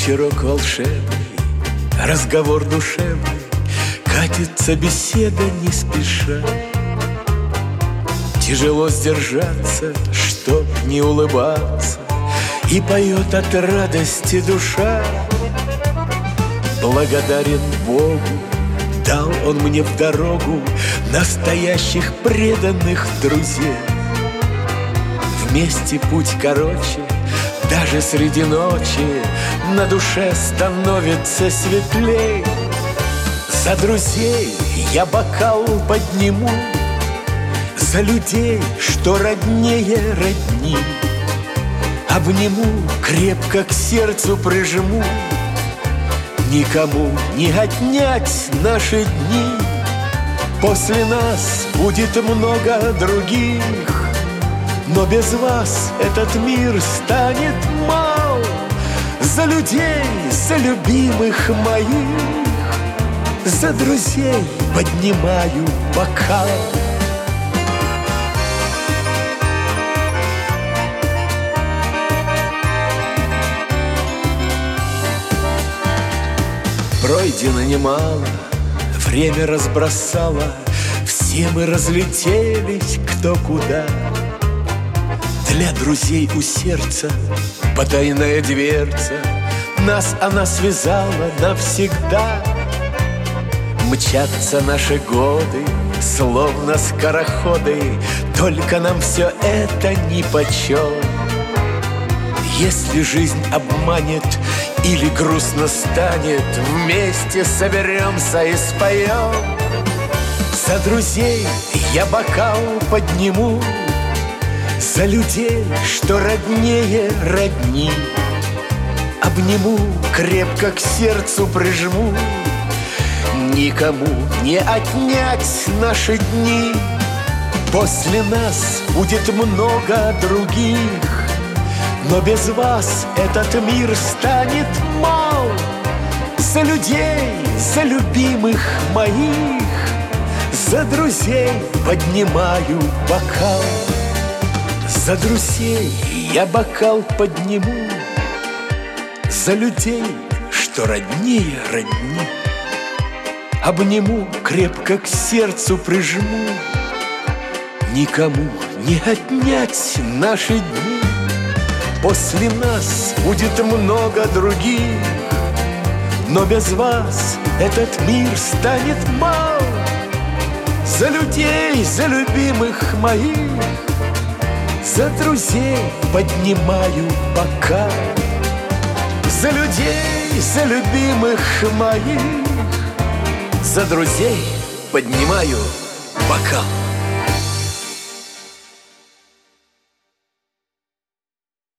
Вечерок волшебный, разговор душевный, катится беседа не спеша. Тяжело сдержаться, чтоб не улыбаться, и поет от радости душа. Благодарен Богу, дал Он мне в дорогу настоящих преданных друзей. Вместе путь короче, даже среди ночи на душе становится светлей. За друзей я бокал подниму, за людей, что роднее родни. Обниму, крепко к сердцу прижму, никому не отнять наши дни. После нас будет много других, но без вас этот мир станет мал. За людей, за любимых моих, за друзей поднимаю бокал. Пройдено немало, время разбросало, все мы разлетелись кто куда. Для друзей у сердца потайная дверца, нас она связала навсегда. Мчатся наши годы, словно скороходы, только нам все это нипочем. Если жизнь обманет или грустно станет, вместе соберемся и споем. За друзей я бокал подниму, за людей, что роднее родни. Обниму, крепко к сердцу прижму, никому не отнять наши дни. После нас будет много других, но без вас этот мир станет мал. За людей, за любимых моих, за друзей поднимаю бокал. За друзей я бокал подниму, за людей, что роднее родни. Обниму, крепко к сердцу прижму, никому не отнять наши дни. После нас будет много других, но без вас этот мир станет мал. За людей, за любимых моих, за друзей поднимаю бокал. За людей, за любимых моих, за друзей поднимаю бокал.